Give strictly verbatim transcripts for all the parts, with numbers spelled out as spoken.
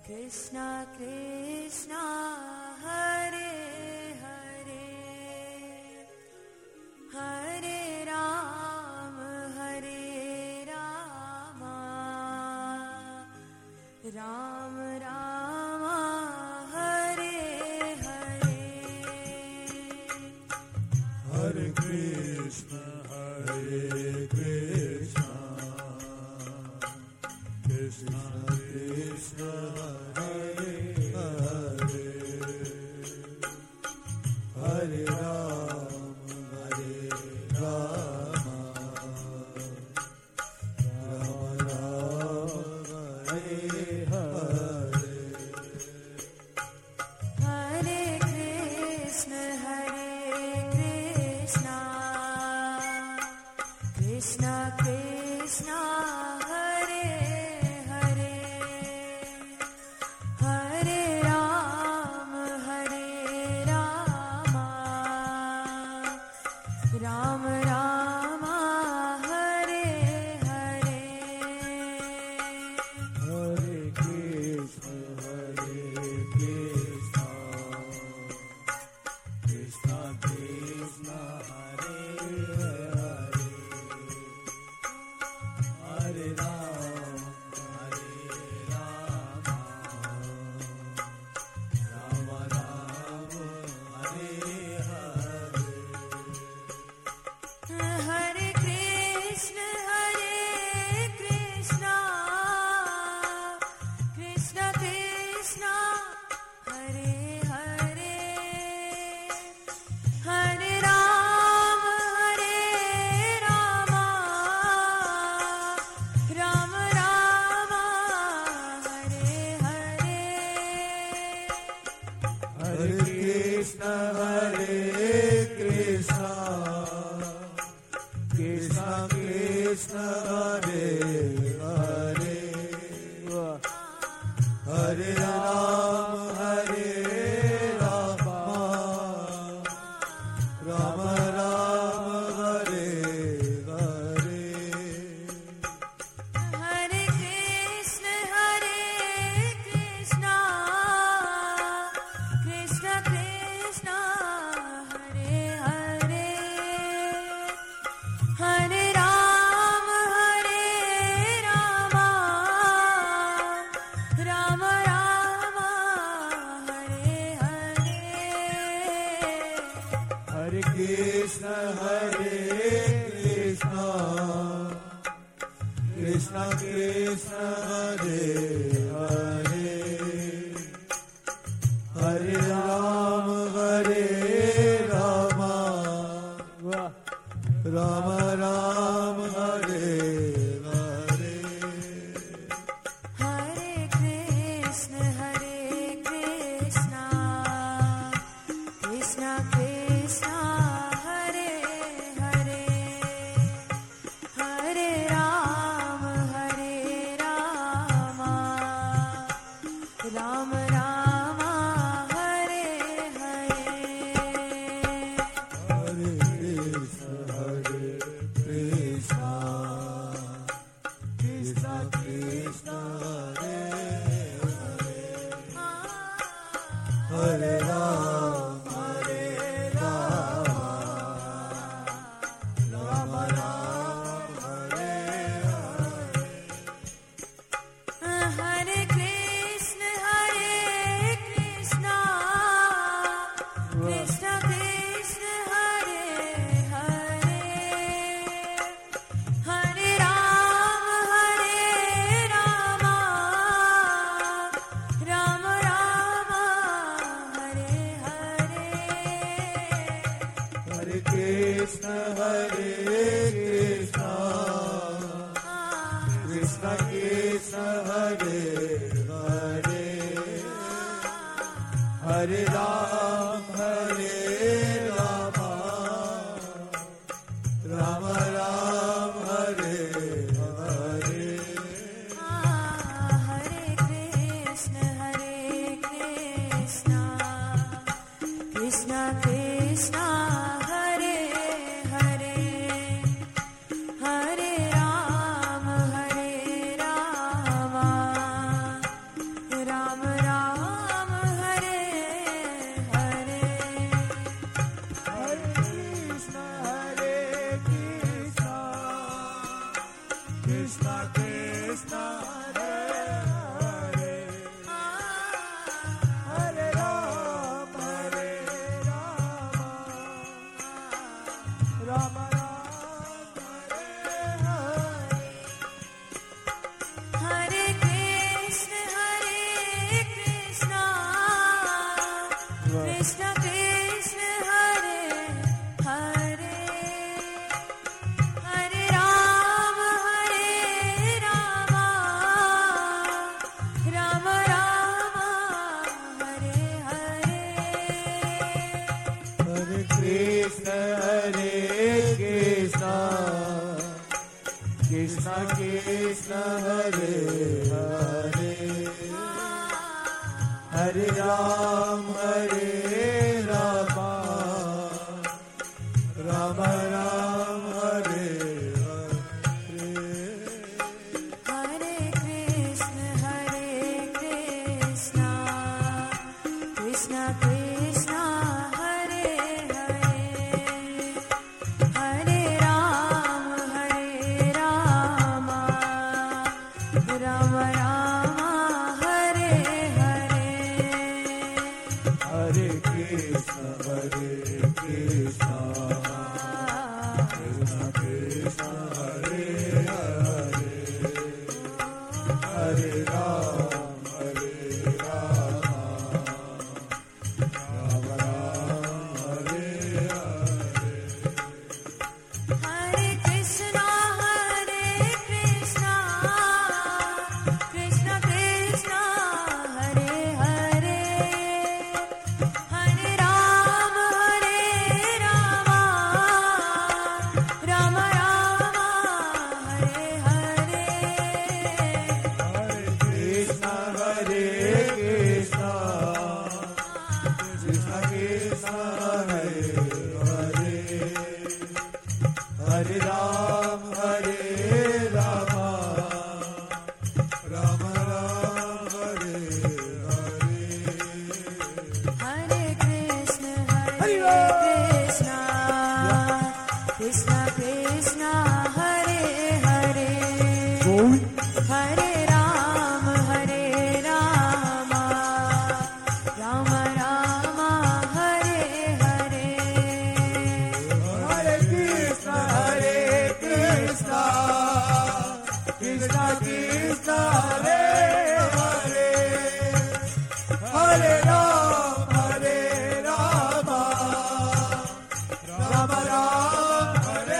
Krishna Krishna Hare Hare Hare Ram Hare Rama Ram Rama Hare Hare Hare Krishna Hare Krishna Krishna Krishna Hare Hare Hare Ram Hare Rama Rama Rama Hare Hare Hare Krishna Hare Krishna Krishna Krishna Hare Hare Hare Ram Hare Rama Ram Rama Hare Hare Hare Krishna Hare Krishna Krishna Krishna Hare Hare Hare Ram Hare Rama Rama Rama Hare Hare Hare Krishna Hare Krishna Krishna Krishna Hare Hare Hare Ram Hare Rama Ram Rama Hare Hare Hare Krishna Hare Krishna Krishna Krishna Hare Hare Hare Ram Hare Rama Rama Rama Hare Hare Hare Krishna Hare Krishna Krishna Krishna Hare Hare Hare Ram Hare Rama Rama Rama Hare Hare Hare Krishna Hare Krishna Krishna Krishna Hare Hare Hare Ram Hare Rama Rama Rama Hare Hare Hare Krishna Hare Krishna Krishna Krishna Hare Hare Hare Ram Hare Rama Ram Rama Hare Hare Hare Krishna Hare Krishna Krishna Krishna Hare Hare Hare Ram Hare Rama Rama Rama Hare Hare Hare Krishna Hare Krishna Krishna Krishna Hare Hare Hare Ram Hare Rama Rama Rama Hare Hare Hare Krishna Hare Krishna Krishna Krishna Hare Hare Hare Ram Hare Rama Rama Rama Hare Hare Hare Krishna Hare Krishna Krishna Krishna Hare Hare Hare Ram Hare Rama Ram Rama Hare Krishna, Hare Krishna, Krishna Krishna, Hare Hare, Hare Rama, Hare Rama, Rama Rama, Hare Hare. Hare Krishna, Hare Krishna, Krishna Krishna, Hare Hare, Hare Ram, Hare Rama, Rama Ram, Hare Hare. Hare Krishna, Hare Krishna, Krishna Krishna, Hare Hare, Hare Rama, Hare Rama, Rama Rama, Hare Hare. Hare Krishna, Hare Krishna, Krishna Krishna, Hare Hare, Hare Ram, Hare Rama, Rama Ram, Hare Hare. Hare Krishna, Hare Krishna, Krishna Krishna, Hare Hare, Hare Rama, Hare Rama, Rama Rama, Hare Hare. Hare Krishna, Hare Krishna, Krishna Krishna, Hare Hare, Hare Ram, Hare Rama, Rama Ram, Hare Hare. Hare Krishna, Hare Hare Krishna, Krishna Krishna, Hare Hare, Hare Rama, Hare Rama, Rama Rama, Hare Hare. Hare Krishna, Hare Krishna, Krishna Krishna, Hare Hare, Hare Ram, Hare Rama, Rama Ram, Hare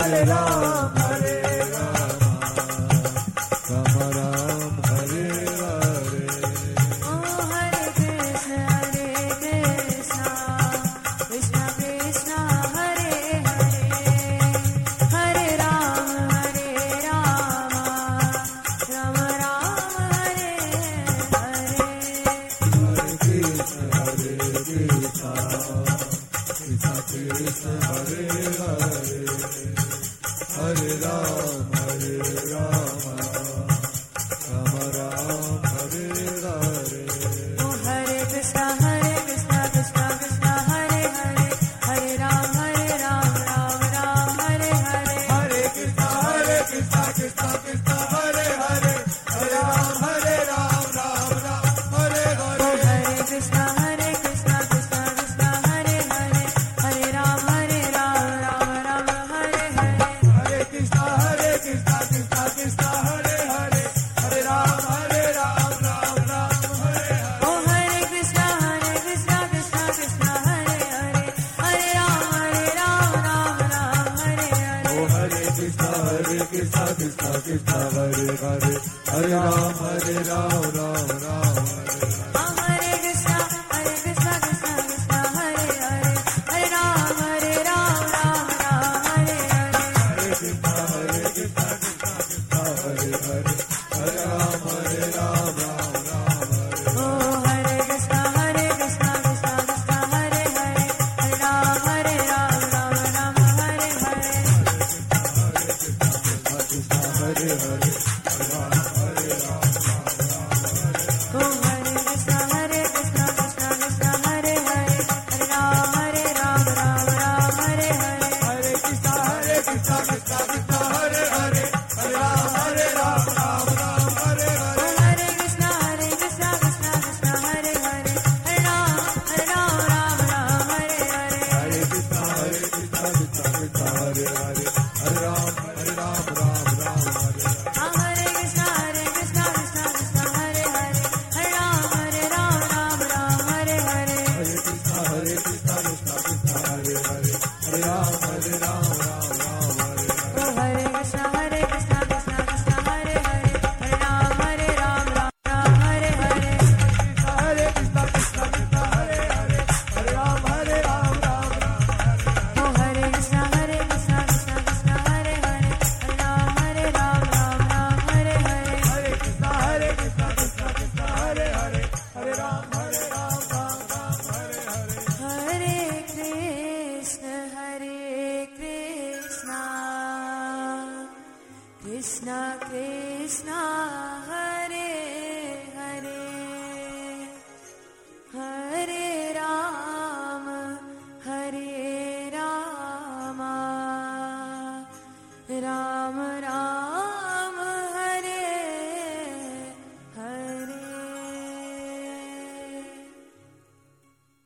Hare Ram Hare Ram Ram Ram Hare Hare O Hare Krishna Hare Krishna Krishna Krishna Hare Hare Hare Ram Hare Ram Ram Ram Hare Hare Hare Krishna Hare Krishna Krishna Krishna Hare Hare Hare Ram Hare Ram Ram Ram Hare Hare O Hare Krishna Hare Krishna Krishna Krishna Hare Hare Hare Ram Hare Ram Ram Ram Hare Hare Hare Krishna Hare Krishna Krishna Krishna Hare Hare Hare Ram Hare Ram Ram Ram Hare O Hare Hare Krishna Hare Krishna Krishna Krishna Hare Hare Hare Ram Hare Ram Ram Ram Hare Hare Hare Krishna Hare Krishna Krishna Krishna Hare Hare Hare Ram Hare Ram Ram Ram Hare Hare O Hare Krishna Hare Krishna Krishna Krishna Hare Hare Hare Ram Hare Ram Ram Ram Hare Hare O Hare Krishna Hare Krishna Krishna Krishna Hare Hare Hare Ram Hare Ram Ram Ram Hare Hare O Hare Krishna Hare Krishna Krishna Krishna Hare Hare Hare Ram Hare Ram Ram Ram Hare Hare Hare Krishna Hare Krishna Krishna Krishna Hare Hare Hare Ram Hare Ram Ram Ram Hare O Hare Krishna Hare Krishna Krishna Krishna Hare Hare Hare Ram Hare Ram Ram Ram Hare Hare Krishna Hare Hare Hare Ram Hare Ram Ram Ram Hare O Hare Krishna Hare Krishna Krishna Krishna Hare Hare Hare Ram Hare Ram Ram Ram Hare Hare Hare Krishna Hare Krishna Krishna Krishna Hare Hare Hare Ram Hare Ram Ram Ram Hare O Hare Hare Krishna Hare Krishna Krishna Krishna Hare Hare Hare Ram Hare Ram Ram Ram Hare Hare Hare Krishna Hare Krishna Krishna Krishna Hare Hare Hare Ram Hare Ram Ram Ram Hare Hare uh Hare Krishna Hare Krishna Krishna Krishna Hare Hare Hare Ram Hare Ram Ram Ram Hare Hare Hare Krishna Hare Krishna Krishna Krishna Hare Hare Hare Ram Hare Ram Ram Ram Hare Hare O Hare Krishna Hare Krishna Krishna Krishna Hare Hare Hare Ram Hare Ram Ram Ram Hare Hare Krishna Hare Krishna Krishna Krishna Hare Hare Hare Ram Hare Ram Ram Ram Hare Hare O Hare Krishna Hare Krishna Krishna Krishna Hare Hare Hare Ram Hare Ram Ram Ram Hare Hare Hare Krishna Hare Krishna Krishna Krishna Hare Hare Hare Ram Hare Ram Ram Ram Hare Hare Hare Krishna Hare Krishna Krishna Krishna Hare Hare Hare Ram Hare Ram Ram